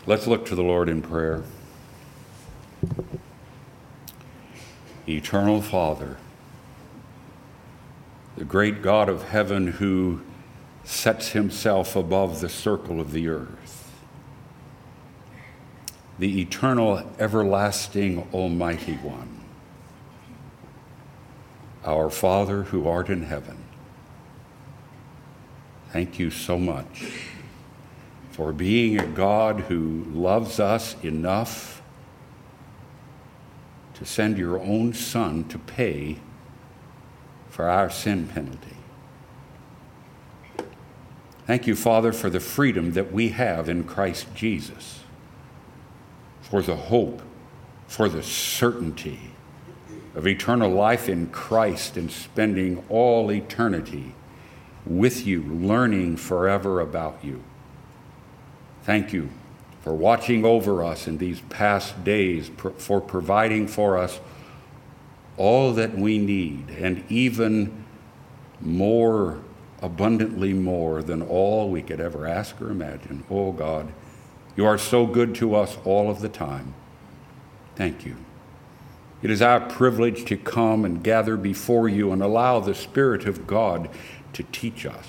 Let's look to the Lord in prayer. Eternal Father, the great God of heaven who sets himself above the circle of the earth, the eternal, everlasting, almighty one, our Father who art in heaven, thank you so much for being a God who loves us enough to send your own Son to pay for our sin penalty. Thank you, Father, for the freedom that we have in Christ Jesus, for the hope, for the certainty of eternal life in Christ and spending all eternity with you, learning forever about you. Thank you for watching over us in these past days, for providing for us all that we need, and even more, abundantly more than all we could ever ask or imagine. Oh God, you are so good to us all of the time. Thank you. It is our privilege to come and gather before you and allow the Spirit of God to teach us.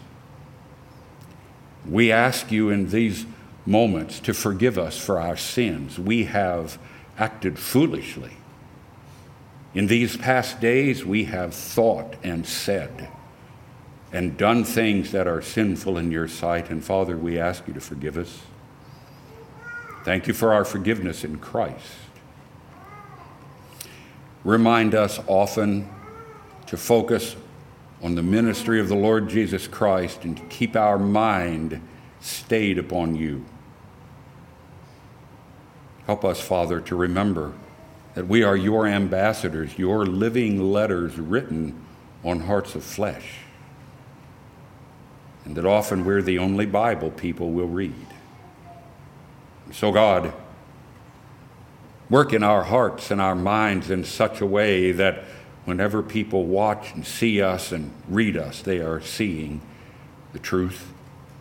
We ask you in these moments to forgive us for our sins. We have acted foolishly. In these past days, we have thought and said and done things that are sinful in your sight. And Father, we ask you to forgive us. Thank you for our forgiveness in Christ. Remind us often to focus on the ministry of the Lord Jesus Christ and to keep our mind stayed upon you. Help us, Father, to remember that we are your ambassadors, your living letters written on hearts of flesh, and that often we're the only Bible people will read. So God, work in our hearts and our minds in such a way that whenever people watch and see us and read us, they are seeing the truth.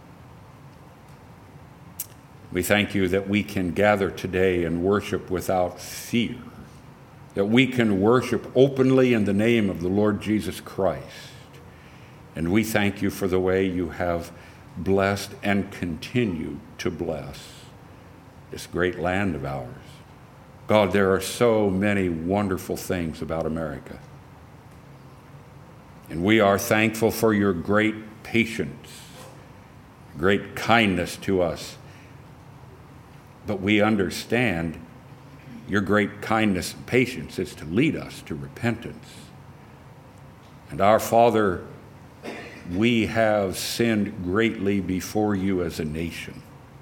We thank you that we can gather today and worship without fear, that we can worship openly in the name of the Lord Jesus Christ. And we thank you for the way you have blessed and continue to bless this great land of ours. God, there are so many wonderful things about America. And we are thankful for your great patience, great kindness to us. But we understand your great kindness and patience is to lead us to repentance. And our Father, we have sinned greatly before you as a nation.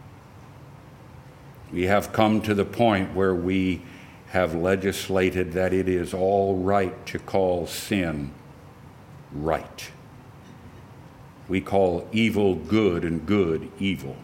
We have come to the point where we have legislated that it is all right to call sin right. We call evil good and good evil.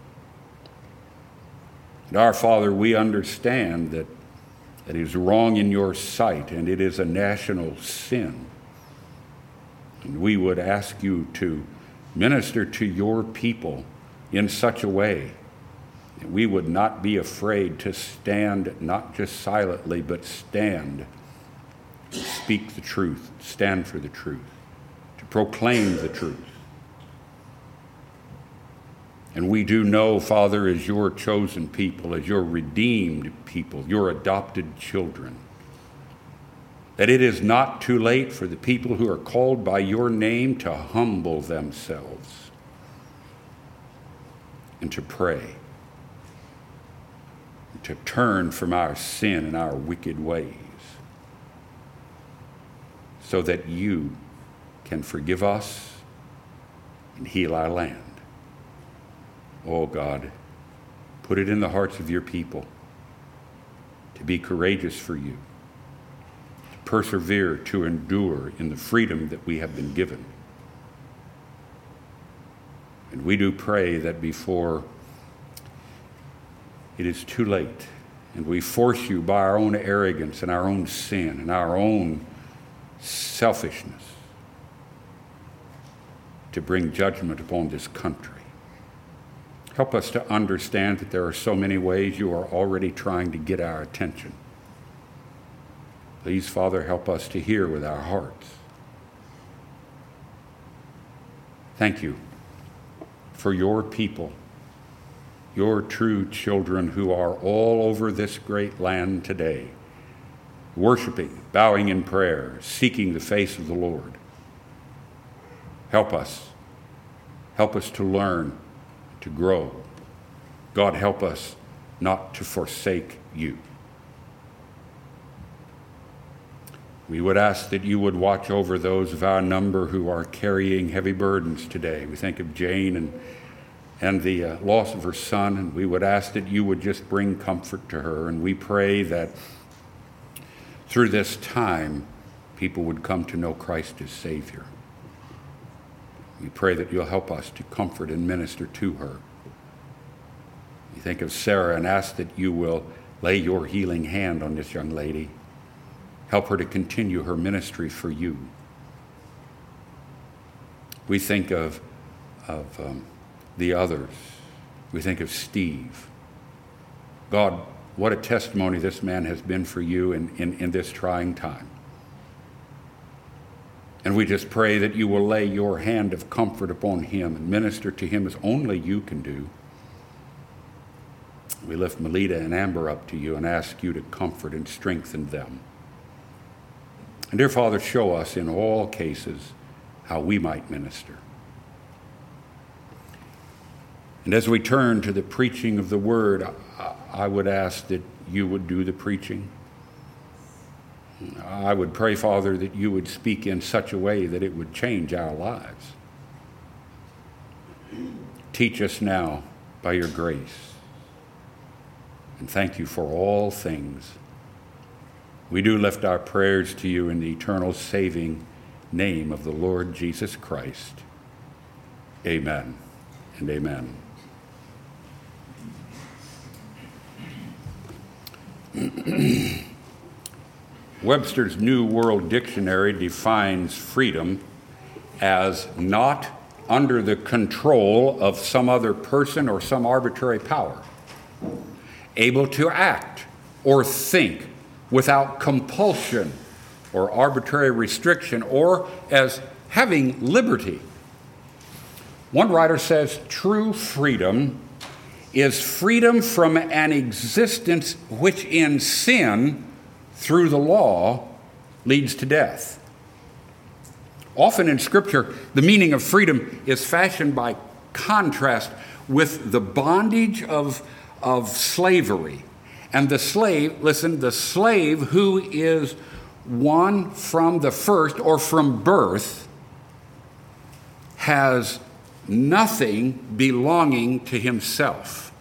And our Father, we understand that it is wrong in your sight and it is a national sin. And we would ask you to minister to your people in such a way that we would not be afraid to stand, not just silently, but stand, speak the truth, stand for the truth, to proclaim the truth. And we do know, Father, as your chosen people, as your redeemed people, your adopted children, that it is not too late for the people who are called by your name to humble themselves and to pray, and to turn from our sin and our wicked ways, so that you can forgive us and heal our land. Oh God, put it in the hearts of your people to be courageous for you, to persevere, to endure in the freedom that we have been given. And we do pray that before it is too late and we force you by our own arrogance and our own sin and our own selfishness to bring judgment upon this country. Help us to understand that there are so many ways you are already trying to get our attention. Please, Father, help us to hear with our hearts. Thank you for your people, your true children who are all over this great land today, worshiping, bowing in prayer, seeking the face of the Lord. Help us. Help us to learn, to grow. God, help us not to forsake you. We would ask that you would watch over those of our number who are carrying heavy burdens today. We think of Jane and the loss of her son, and we would ask that you would just bring comfort to her. And we pray that through this time, people would come to know Christ as Savior. We pray that you'll help us to comfort and minister to her. We think of Sarah and ask that you will lay your healing hand on this young lady. Help her to continue her ministry for you. We think of the others. We think of Steve. God, what a testimony this man has been for you in this trying time. And we just pray that you will lay your hand of comfort upon him and minister to him as only you can do. We lift Melita and Amber up to you and ask you to comfort and strengthen them. And dear Father, show us in all cases how we might minister. And as we turn to the preaching of the word, I would ask that you would do the preaching. I would pray, Father, that you would speak in such a way that it would change our lives. Teach us now by your grace. And thank you for all things. We do lift our prayers to you in the eternal saving name of the Lord Jesus Christ. Amen and amen. Webster's New World Dictionary defines freedom as not under the control of some other person or some arbitrary power, able to act or think without compulsion or arbitrary restriction, or as having liberty. One writer says true freedom is freedom from an existence which in sin through the law leads to death. Often in Scripture, the meaning of freedom is fashioned by contrast with the bondage of slavery. And the slave, listen, the slave who is one from the first or from birth has nothing belonging to himself,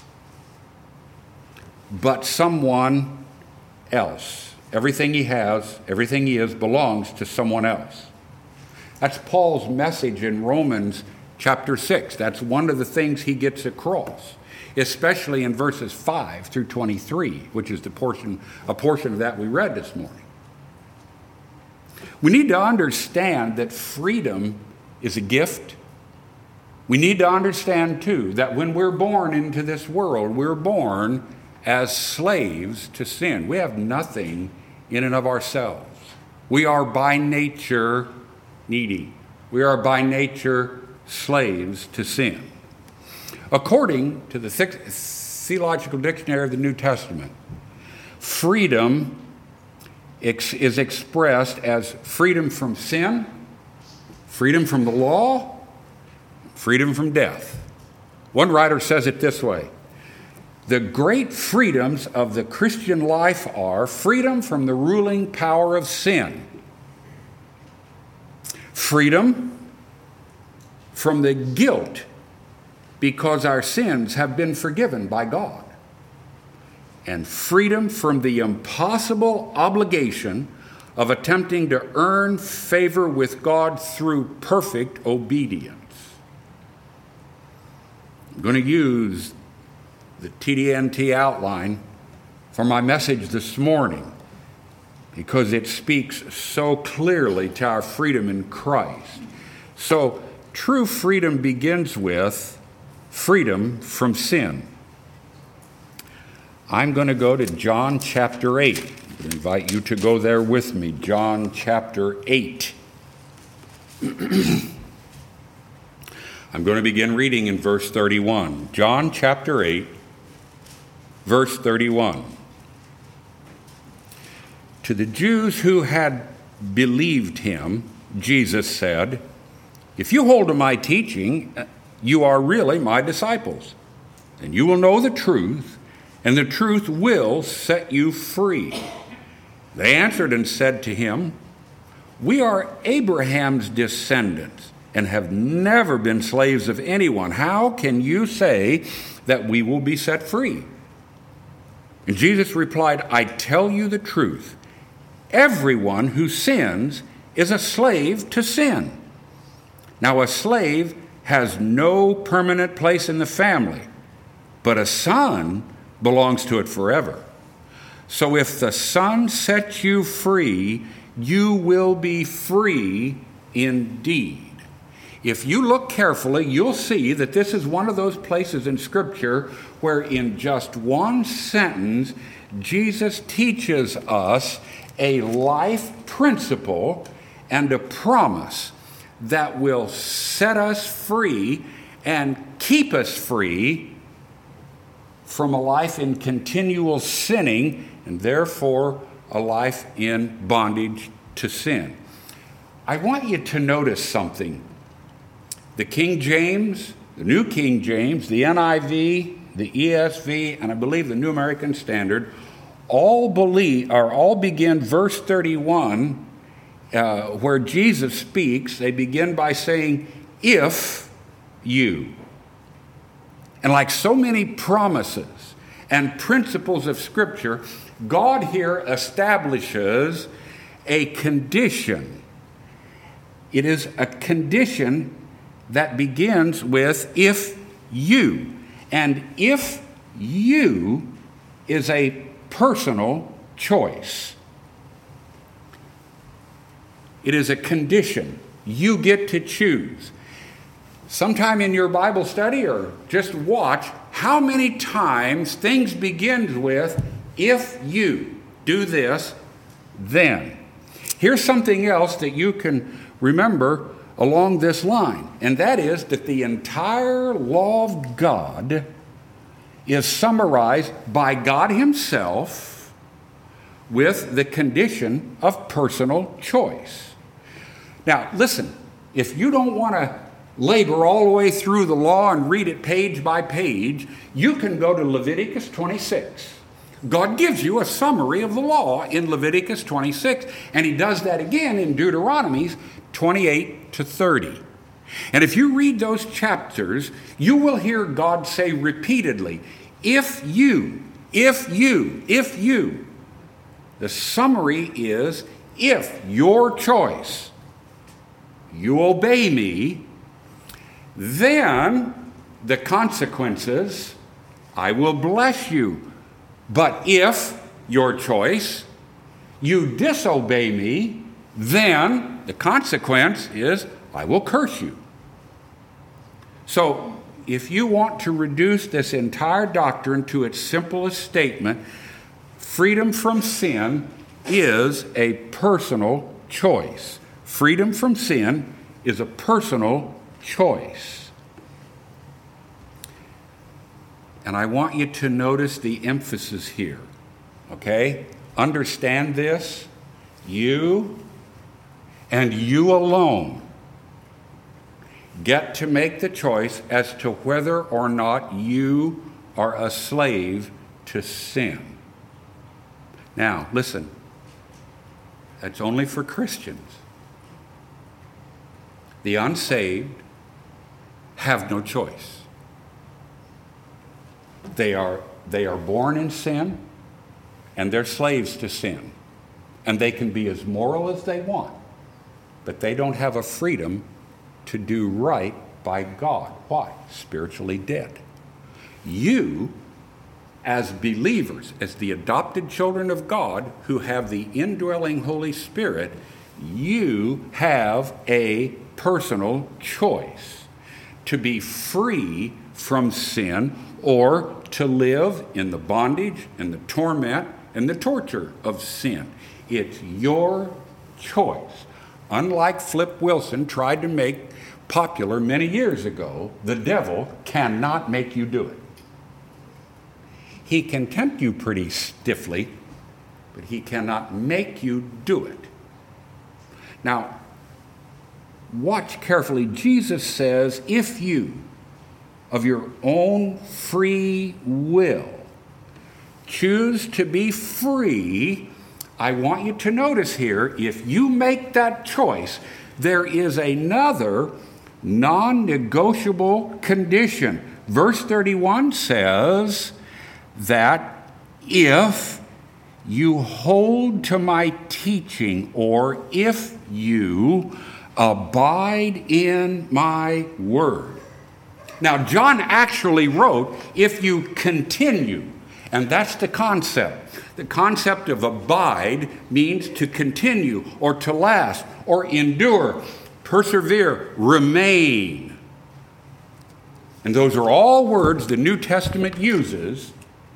but someone else. Everything he has, everything he is, belongs to someone else. That's Paul's message in Romans chapter 6. That's one of the things he gets across, especially in verses 5 through 23, which is a portion of that we read this morning. We need to understand that freedom is a gift. We need to understand, too, that when we're born into this world, we're born as slaves to sin. We have nothing in and of ourselves. We are by nature needy. We are by nature slaves to sin. According to the Theological Dictionary of the New Testament, freedom is expressed as freedom from sin, freedom from the law, freedom from death. One writer says it this way: the great freedoms of the Christian life are freedom from the ruling power of sin, freedom from the guilt because our sins have been forgiven by God, and freedom from the impossible obligation of attempting to earn favor with God through perfect obedience. I'm going to use the TDNT outline for my message this morning because it speaks so clearly to our freedom in Christ. So, true freedom begins with freedom from sin. I'm going to go to John chapter 8. I invite you to go there with me. John chapter 8. I'm going to begin reading in verse 31. John chapter 8, verse 31. To the Jews who had believed him, Jesus said, "If you hold to my teaching, you are really my disciples, and you will know the truth, and the truth will set you free." They answered and said to him, "We are Abraham's descendants and have never been slaves of anyone. How can you say that we will be set free?" And Jesus replied, "I tell you the truth. Everyone who sins is a slave to sin. Now a slave has no permanent place in the family, but a son belongs to it forever. So if the Son sets you free, you will be free indeed." If you look carefully, you'll see that this is one of those places in Scripture where in just one sentence, Jesus teaches us a life principle and a promise that will set us free and keep us free from a life in continual sinning and therefore a life in bondage to sin. I want you to notice something. The King James, the New King James, the NIV, the ESV, and I believe the New American Standard all begin verse 31 where Jesus speaks. They begin by saying, "If you." And like so many promises and principles of Scripture, God here establishes a condition. It is a condition that begins with "if you." And "if you" is a personal choice. It is a condition. You get to choose. Sometime in your Bible study or just watch how many times things begin with "if you do this, then." Here's something else that you can remember along this line, and that is that the entire law of God is summarized by God himself with the condition of personal choice. Now, listen, if you don't want to labor all the way through the law and read it page by page, you can go to Leviticus 26. God gives you a summary of the law in Leviticus 26, and he does that again in Deuteronomy 28 to 30. And if you read those chapters, you will hear God say repeatedly, "If you, if you, if you." The summary is, if your choice, you obey me, then the consequences, I will bless you. But if your choice, you disobey me, then the consequence is I will curse you. So if you want to reduce this entire doctrine to its simplest statement, freedom from sin is a personal choice. Freedom from sin is a personal choice. And I want you to notice the emphasis here, okay? Understand this. You and you alone get to make the choice as to whether or not you are a slave to sin. Now, listen, that's only for Christians. The unsaved have no choice. They are born in sin, and they're slaves to sin. And they can be as moral as they want, but they don't have a freedom to do right by God. Why? Spiritually dead. You, as believers, as the adopted children of God who have the indwelling Holy Spirit, you have a personal choice to be free from sin or to live in the bondage and the torment and the torture of sin. It's your choice. Unlike Flip Wilson tried to make popular many years ago, the devil cannot make you do it. He can tempt you pretty stiffly, but he cannot make you do it. Now, watch carefully. Jesus says, if you, of your own free will, choose to be free, I want you to notice here, if you make that choice, there is another non-negotiable condition. Verse 31 says that if you hold to my teaching, or if you abide in my word. Now, John actually wrote, if you continue, and that's the concept. The concept of abide means to continue, or to last, or endure, persevere, remain. And those are all words the New Testament uses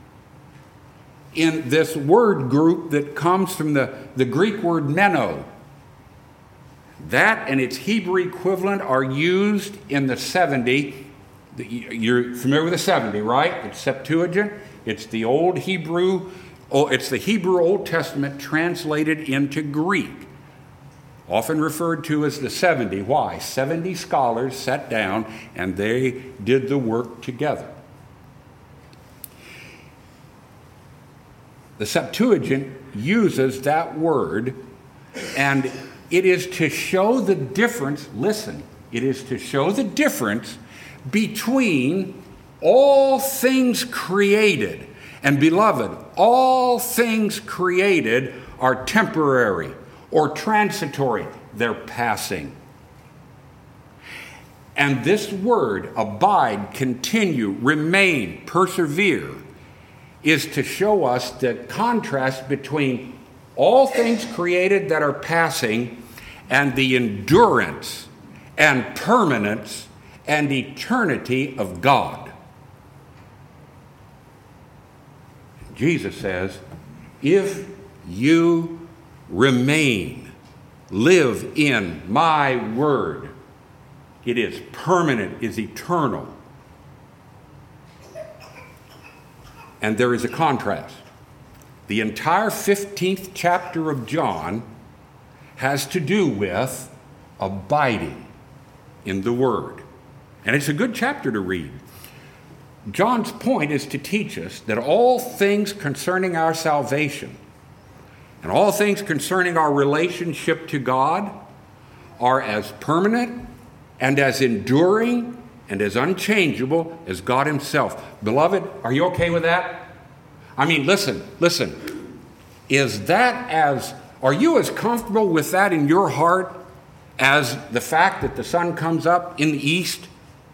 in this word group that comes from the Greek word meno. That and its Hebrew equivalent are used in the 70. You're familiar with the 70, right? It's Septuagint. It's the old Hebrew, it's the Hebrew Old Testament translated into Greek. Often referred to as the 70. Why? 70 scholars sat down and they did the work together. The Septuagint uses that word, and it is to show the difference, listen, it is to show the difference between all things created. And beloved, all things created are temporary or transitory. They're passing. And this word, abide, continue, remain, persevere, is to show us the contrast between all things created that are passing and the endurance and permanence and eternity of God. Jesus says, if you remain, live in my word, it is permanent, is eternal. And there is a contrast. The entire 15th chapter of John has to do with abiding in the Word. And it's a good chapter to read. John's point is to teach us that all things concerning our salvation and all things concerning our relationship to God are as permanent and as enduring and as unchangeable as God himself. Beloved, are you okay with that? I mean, listen. Are you as comfortable with that in your heart as the fact that the sun comes up in the east?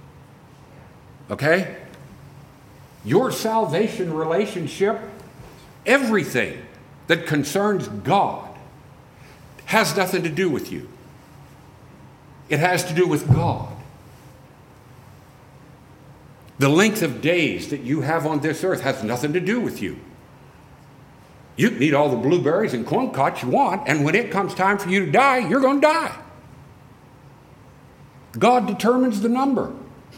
Okay? Your salvation relationship, everything that concerns God, has nothing to do with you. It has to do with God. The length of days that you have on this earth has nothing to do with you. You can eat all the blueberries and corn cobs you want, and when it comes time for you to die, you're going to die. God determines the number.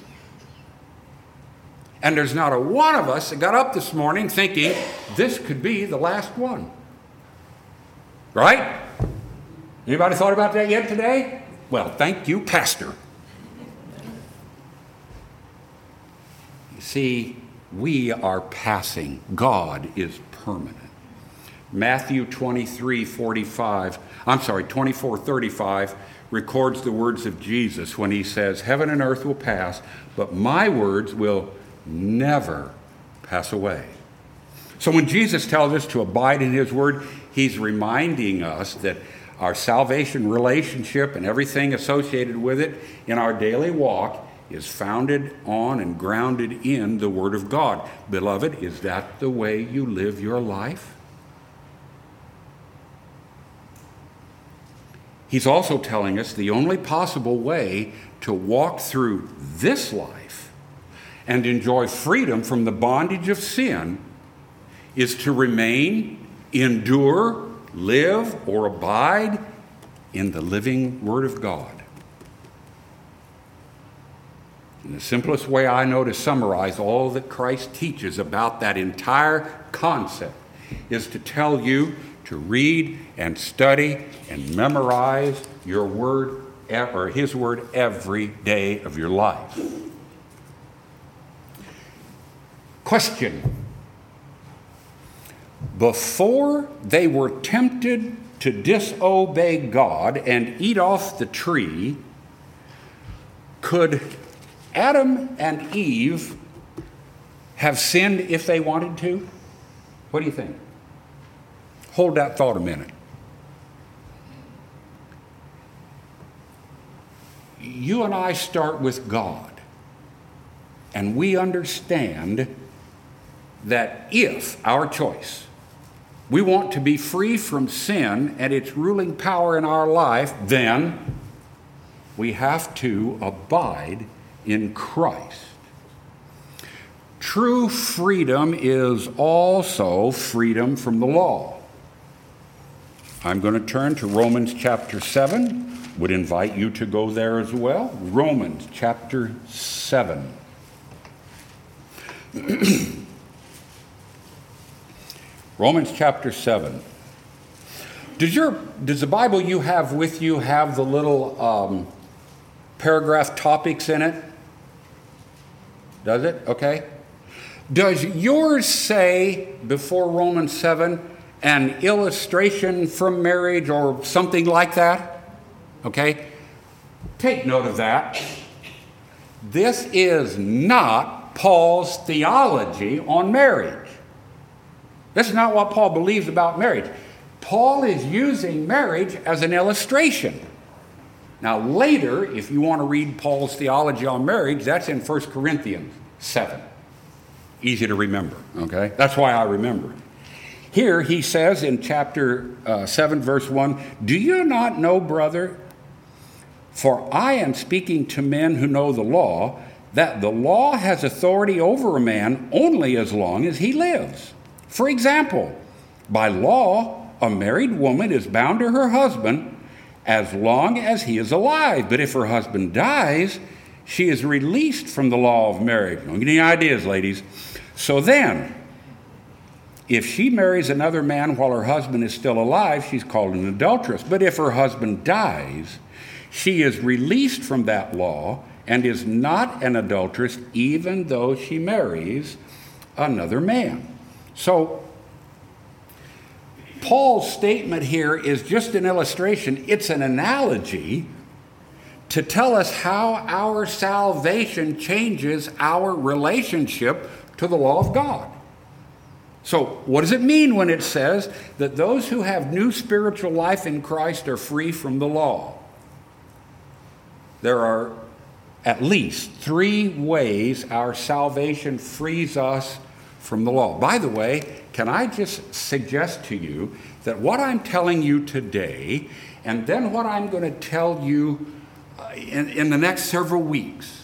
And there's not a one of us that got up this morning thinking this could be the last one. Right? Anybody thought about that yet today? Well, thank you, Pastor. See, we are passing. God is permanent. Matthew 24:35 records the words of Jesus when he says, heaven and earth will pass, but my words will never pass away. So when Jesus tells us to abide in his word, he's reminding us that our salvation relationship and everything associated with it in our daily walk is founded on and grounded in the Word of God. Beloved, is that the way you live your life? He's also telling us the only possible way to walk through this life and enjoy freedom from the bondage of sin is to remain, endure, live, or abide in the living Word of God. And the simplest way I know to summarize all that Christ teaches about that entire concept is to tell you to read and study and memorize your word or His Word every day of your life. Question. Before they were tempted to disobey God and eat off the tree, could Adam and Eve have sinned if they wanted to? What do you think? Hold that thought a minute. You and I start with God, and we understand that if our choice, we want to be free from sin and its ruling power in our life, then we have to abide in Christ. True freedom is also freedom from the law. I'm going to turn to Romans chapter 7. Would invite you to go there as well. Romans chapter 7. Romans chapter 7. Does the Bible you have with you have the little paragraph topics in it? Does it? Okay. Does yours say before Romans 7 an illustration from marriage or something like that? Okay. Take note of that. This is not Paul's theology on marriage. This is not what Paul believes about marriage. Paul is using marriage as an illustration. Now later, if you want to read Paul's theology on marriage, that's in 1 Corinthians 7. Easy to remember, okay? That's why I remember it. Here he says in chapter 7, verse 1, "Do you not know, brother, for I am speaking to men who know the law, that the law has authority over a man only as long as he lives. For example, by law, a married woman is bound to her husband as long as he is alive. But if her husband dies, she is released from the law of marriage." Don't get any ideas, ladies. So then, if she marries another man while her husband is still alive, she's called an adulteress. But if her husband dies, she is released from that law and is not an adulteress, even though she marries another man. So, Paul's statement here is just an illustration. It's an analogy to tell us how our salvation changes our relationship to the law of God. So, what does it mean when it says that those who have new spiritual life in Christ are free from the law? There are at least 3 ways our salvation frees us from the law. By the way, can I just suggest to you that what I'm telling you today, and then what I'm going to tell you in the next several weeks,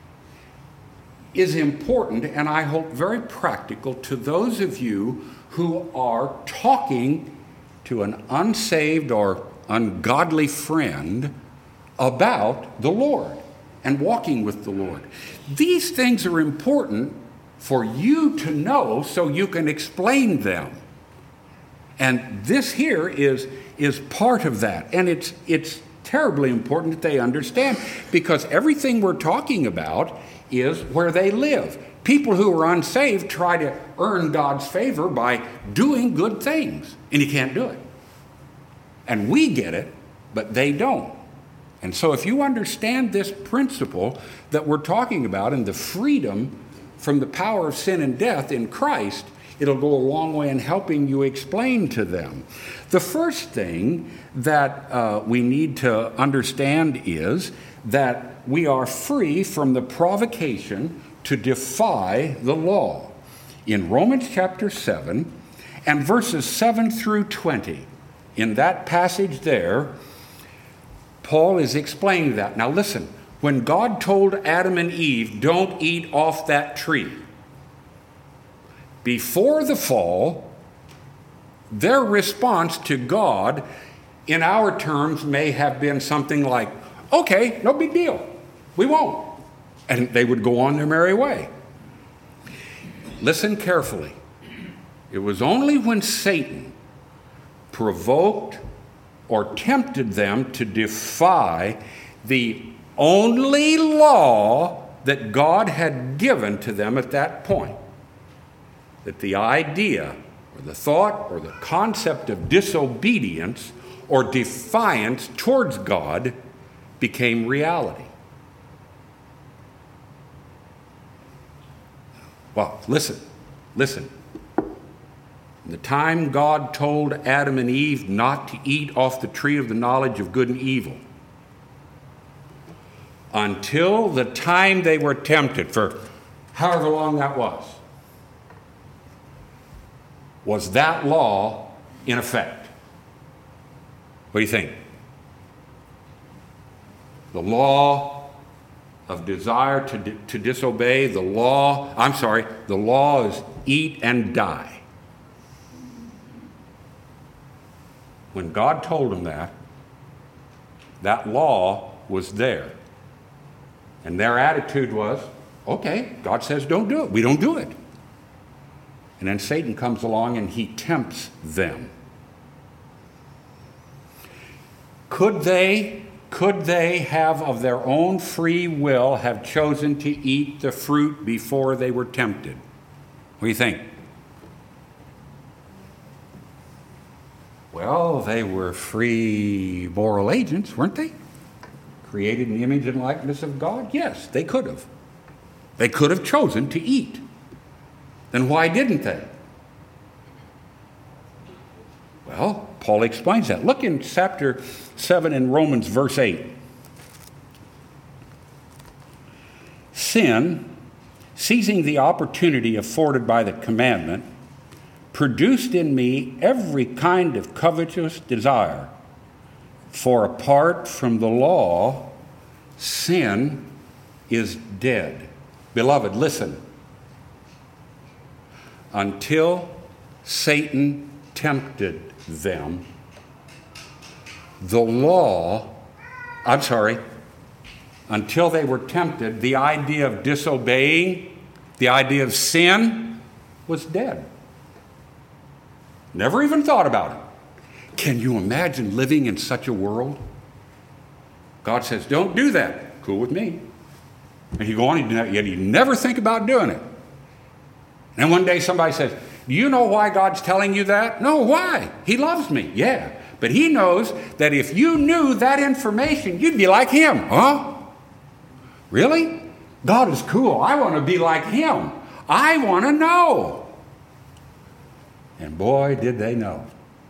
is important and I hope very practical to those of you who are talking to an unsaved or ungodly friend about the Lord and walking with the Lord. These things are important for you to know so you can explain them. And this here is part of that. And it's terribly important that they understand, because everything we're talking about is where they live. People who are unsaved try to earn God's favor by doing good things, and you can't do it. And we get it, but they don't. And so if you understand this principle that we're talking about and the freedom from the power of sin and death in Christ, it'll go a long way in helping you explain to them. The first thing that we need to understand is that we are free from the provocation to defy the law. In Romans chapter 7 and verses 7 through 20, in that passage there, Paul is explaining that. Now listen, When God told Adam and Eve, don't eat off that tree, before the fall, their response to God, in our terms, may have been something like, okay, no big deal, we won't. And they would go on their merry way. Listen carefully. It was only when Satan provoked or tempted them to defy the only law that God had given to them at that point, that the idea or the thought or the concept of disobedience or defiance towards God became reality. Well, listen. The time God told Adam and Eve not to eat off the tree of the knowledge of good and evil, until the time they were tempted, for however long that was that law in effect? What do you think? The law of desire to disobey, the law is eat and die. When God told them that law was there. And their attitude was, okay, God says don't do it. We don't do it. And then Satan comes along and he tempts them. Could they have of their own free will have chosen to eat the fruit before they were tempted? What do you think? Well, they were free moral agents, weren't they? Created in the image and likeness of God? Yes, they could have. They could have chosen to eat. Then why didn't they? Well, Paul explains that. Look in chapter 7 in Romans, verse 8. Sin, seizing the opportunity afforded by the commandment, produced in me every kind of covetous desire. For apart from the law, sin is dead. Beloved, listen. Until Satan tempted them, until they were tempted, the idea of disobeying, the idea of sin was dead. Never even thought about it. Can you imagine living in such a world? God says, don't do that. Cool with me. And you go on, yet you never think about doing it. And one day somebody says, do you know why God's telling you that? No, why? He loves me. Yeah. But he knows that if you knew that information, you'd be like him. Huh? Really? God is cool. I want to be like him. I want to know. And boy, did they know.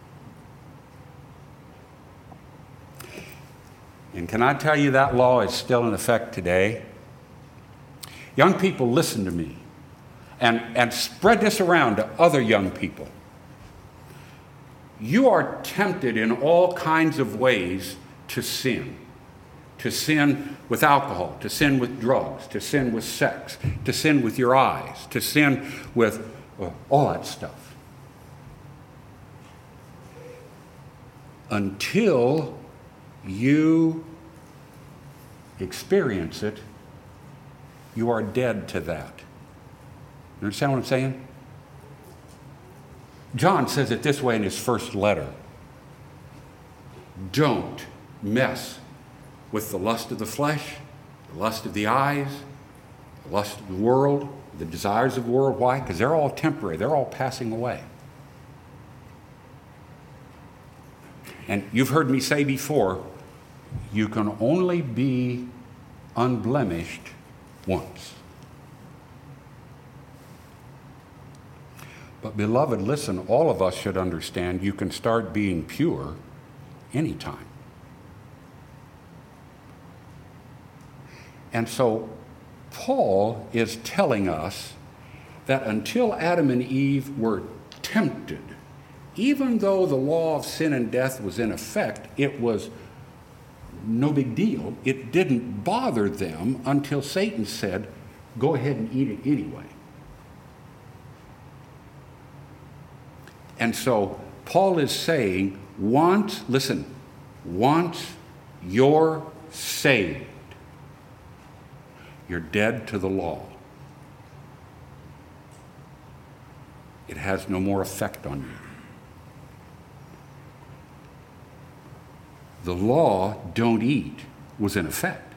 And can I tell you that law is still in effect today? Young people, listen to me and spread this around to other young people. You are tempted in all kinds of ways to sin. To sin with alcohol, to sin with drugs, to sin with sex, to sin with your eyes, to sin with all that stuff. Until you experience it, you are dead to that. You understand what I'm saying? John says it this way in his first letter. Don't mess with the lust of the flesh, the lust of the eyes, the lust of the world, the desires of the world. Why? Because they're all temporary. They're all passing away. And you've heard me say before, you can only be unblemished once. But beloved, listen, all of us should understand you can start being pure anytime. And so Paul is telling us that until Adam and Eve were tempted, even though the law of sin and death was in effect, it was no big deal. It didn't bother them until Satan said, go ahead and eat it anyway. And so Paul is saying, once you're saved, you're dead to the law. It has no more effect on you. The law, don't eat, was in effect.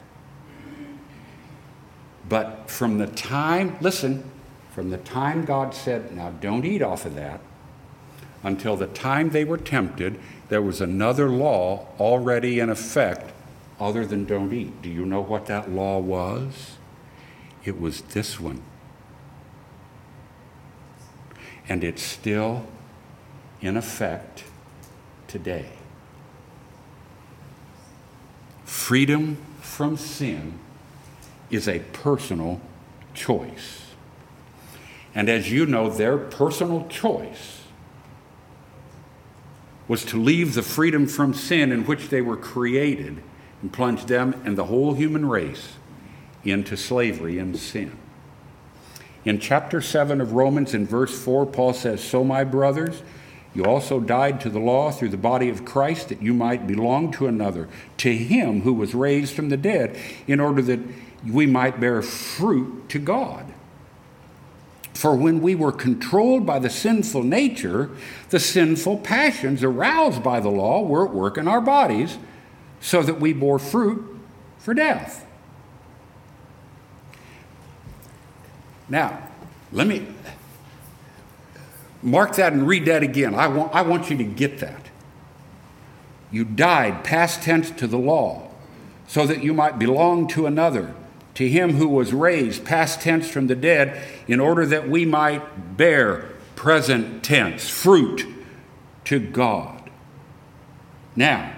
But from the time God said, now don't eat off of that, until the time they were tempted, there was another law already in effect other than don't eat. Do you know what that law was? It was this one. And it's still in effect today. Freedom from sin is a personal choice. And as you know, their personal choice was to leave the freedom from sin in which they were created and plunge them and the whole human race into slavery and sin. In chapter 7 of Romans, in verse 4, Paul says, so my brothers, you also died to the law through the body of Christ, that you might belong to another, to him who was raised from the dead, in order that we might bear fruit to God. For when we were controlled by the sinful nature, the sinful passions aroused by the law were at work in our bodies, so that we bore fruit for death. Now, let me mark that and read that again. I want you to get that. You died, past tense, to the law, so that you might belong to another, to him who was raised, past tense, from the dead, in order that we might bear, present tense, fruit to God. Now,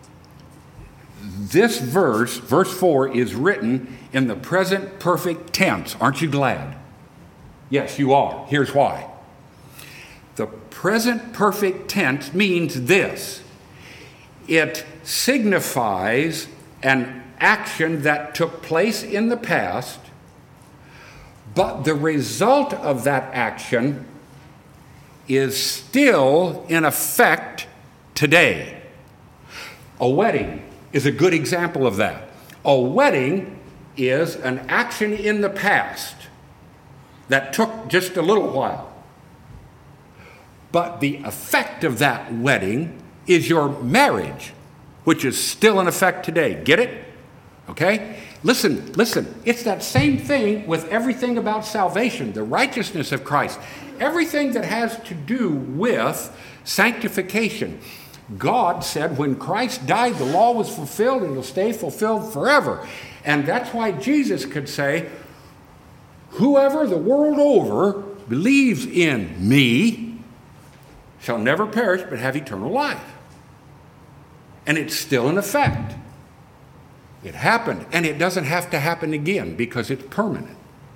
this verse 4, is written in the present perfect tense. Aren't you glad? Yes, you are. Here's why. The present perfect tense means this. It signifies an action that took place in the past, but the result of that action is still in effect today. A wedding is a good example of that. A wedding is an action in the past that took just a little while. But the effect of that wedding is your marriage, which is still in effect today. Get it? Okay? Listen. It's that same thing with everything about salvation, the righteousness of Christ, everything that has to do with sanctification. God said when Christ died, the law was fulfilled and will stay fulfilled forever. And that's why Jesus could say, whoever the world over believes in me shall never perish but have eternal life. And it's still in effect. It happened, and it doesn't have to happen again because it's permanent.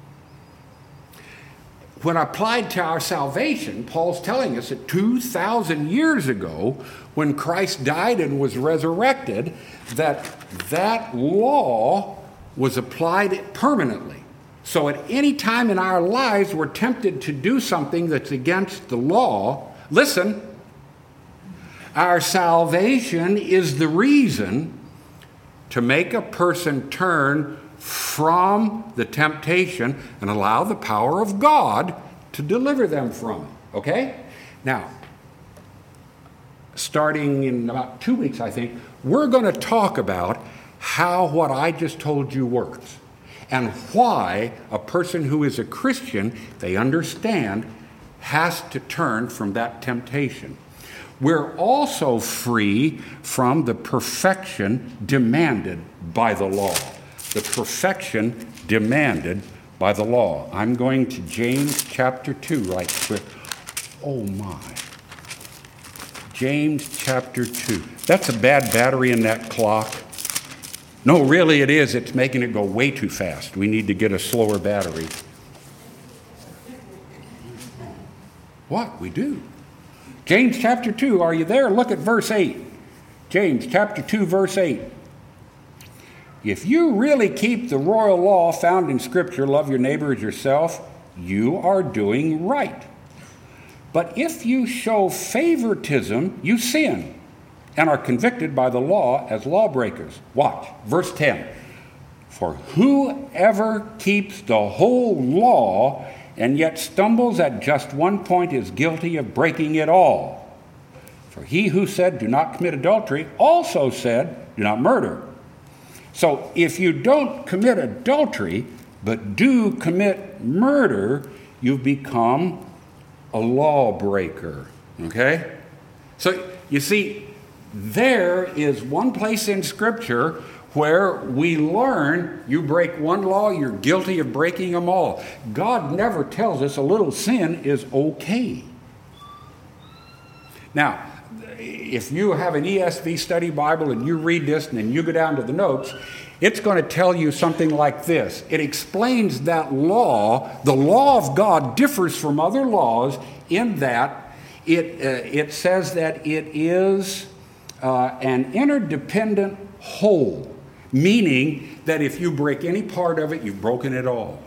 When applied to our salvation, Paul's telling us that 2,000 years ago, when Christ died and was resurrected, that law was applied permanently. So at any time in our lives we're tempted to do something that's against the law, listen, our salvation is the reason to make a person turn from the temptation and allow the power of God to deliver them from it. Okay? Now, starting in about 2 weeks, I think, we're going to talk about how what I just told you works and why a person who is a Christian, they understand, has to turn from that temptation. We're also free from the perfection demanded by the law. The perfection demanded by the law. I'm going to James chapter 2 right quick. Oh my. James chapter 2. That's a bad battery in that clock. No, really it is. It's making it go way too fast. We need to get a slower battery. What? We do. James chapter 2, are you there? Look at verse 8. James chapter 2, verse 8. If you really keep the royal law found in Scripture, love your neighbor as yourself, you are doing right. But if you show favoritism, you sin and are convicted by the law as lawbreakers. Watch, verse 10. For whoever keeps the whole law and yet stumbles at just one point is guilty of breaking it all. For he who said, do not commit adultery, also said, do not murder. So if you don't commit adultery, but do commit murder, you've become a lawbreaker. Okay? So you see, there is one place in Scripture where we learn you break one law, you're guilty of breaking them all. God never tells us a little sin is okay. Now, if you have an ESV study Bible and you read this and then you go down to the notes, it's going to tell you something like this. It explains that law, the law of God differs from other laws in that it says that it is an interdependent whole, meaning that if you break any part of it, you've broken it all.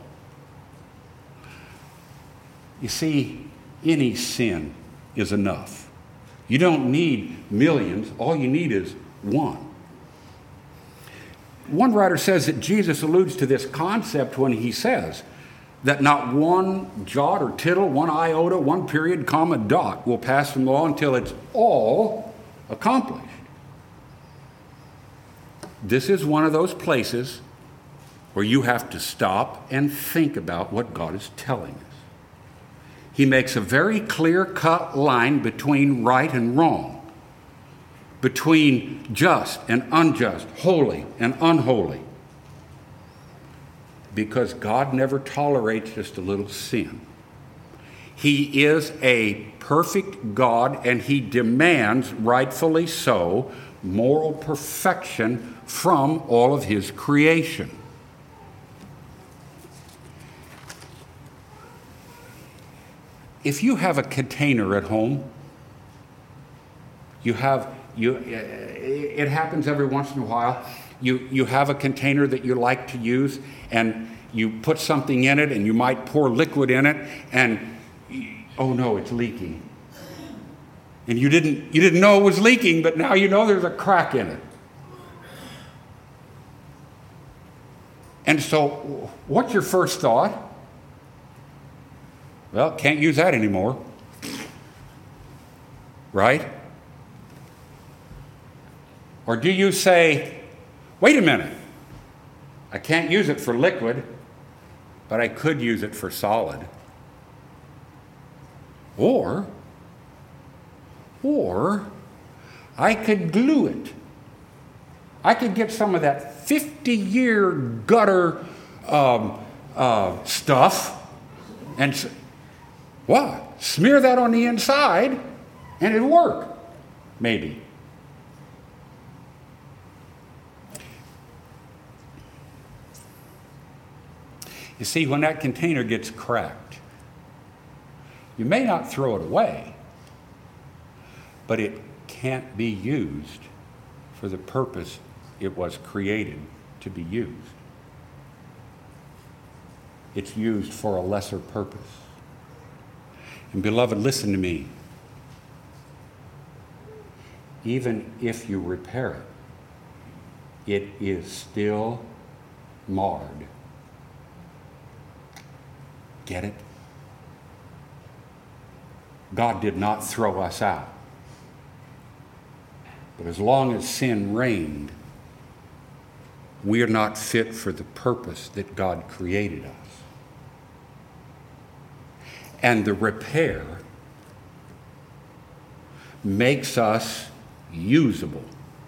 You see, any sin is enough. You don't need millions. All you need is one. One writer says that Jesus alludes to this concept when he says that not one jot or tittle, one iota, one period, comma, dot will pass from the law until it's all accomplished. This is one of those places where you have to stop and think about what God is telling us. He makes a very clear-cut line between right and wrong, between just and unjust, holy and unholy, because God never tolerates just a little sin. He is a perfect God, and he demands, rightfully so, moral perfection from all of his creation. If you have a container at home, it happens every once in a while. You have a container that you like to use, and you put something in it, and you might pour liquid in it, and oh no, it's leaking. And you didn't know it was leaking, but now you know there's a crack in it. And so, what's your first thought? Well, can't use that anymore. Right? Or do you say, wait a minute, I can't use it for liquid, but I could use it for solid. Or I could glue it. I could get some of that 50-year gutter stuff and what? Smear that on the inside and it'll work. Maybe. You see, when that container gets cracked, you may not throw it away, but it can't be used for the purpose it was created to be used. It's used for a lesser purpose. And beloved, listen to me. Even if you repair it, it is still marred. Get it? God did not throw us out. But as long as sin reigned, we are not fit for the purpose that God created us. And the repair makes us usable.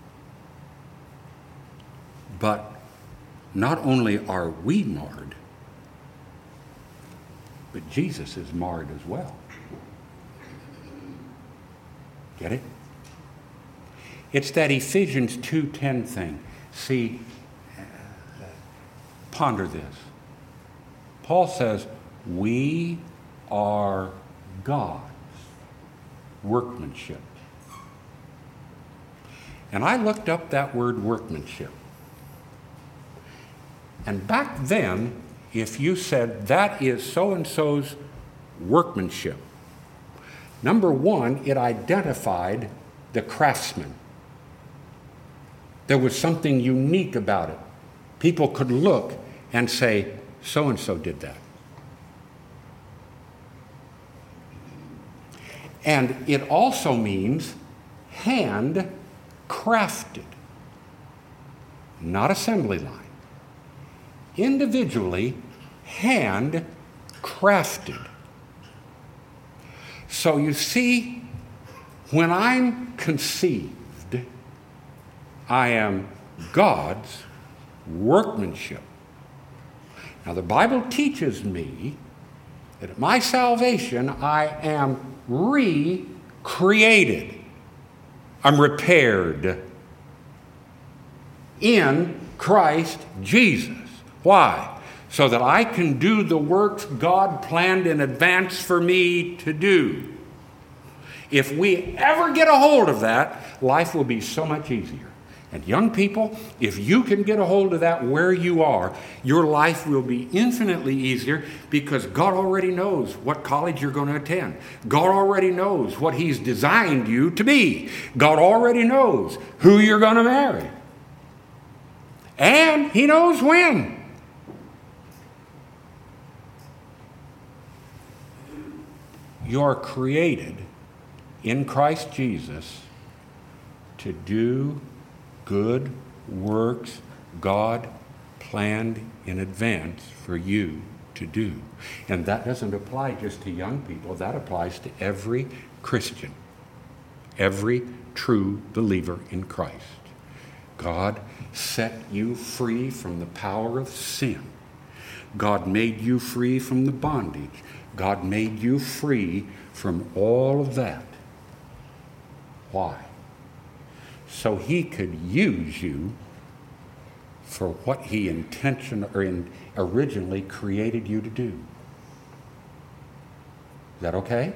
But not only are we marred, but Jesus is marred as well. Get it? It's that Ephesians 2:10 thing. See, ponder this. Paul says, we are God's workmanship. And I looked up that word workmanship. And back then, if you said that is so-and-so's workmanship, number one, it identified the craftsman. There was something unique about it. People could look and say, so-and-so did that. And it also means hand-crafted, not assembly line. Individually, hand-crafted. So you see, when I'm conceived, I am God's workmanship. Now, the Bible teaches me that at my salvation, I am recreated. I'm repaired in Christ Jesus. Why? So that I can do the works God planned in advance for me to do. If we ever get a hold of that, life will be so much easier. And young people, if you can get a hold of that where you are, your life will be infinitely easier because God already knows what college you're going to attend. God already knows what He's designed you to be. God already knows who you're going to marry. And He knows when. You're created in Christ Jesus to do good works God planned in advance for you to do. And that doesn't apply just to young people. That applies to every Christian, every true believer in Christ. God set you free from the power of sin. God made you free from the bondage. God made you free from all of that. Why? So He could use you for what He originally created you to do. Is that okay?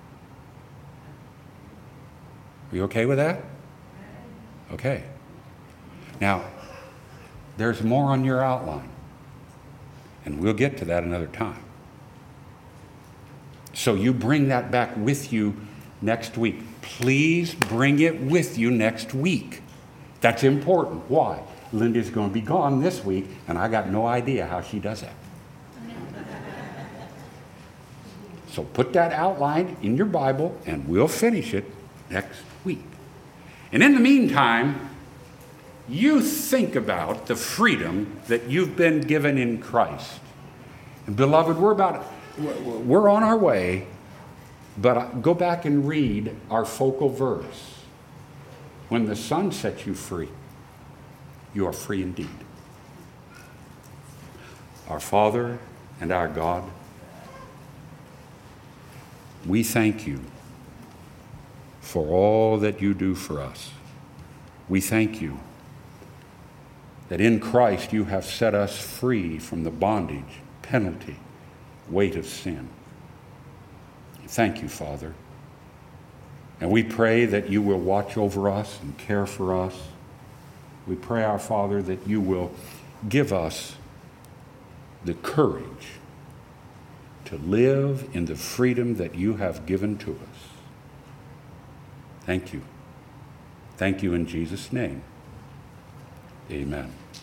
Are you okay with that? Okay. Now, there's more on your outline, and we'll get to that another time. So you bring that back with you next week. Please bring it with you next week. That's important. Why? Linda's going to be gone this week, and I got no idea how she does that. So put that outline in your Bible, and we'll finish it next week. And in the meantime, you think about the freedom that you've been given in Christ. And beloved, we're on our way, but go back and read our focal verse. When the Son sets you free, you are free indeed. Our Father and our God, we thank you for all that you do for us. We thank you that in Christ you have set us free from the bondage, penalty, weight of sin. Thank you, Father. And we pray that you will watch over us and care for us. We pray, our Father, that you will give us the courage to live in the freedom that you have given to us. Thank you. Thank you in Jesus' name. Amen.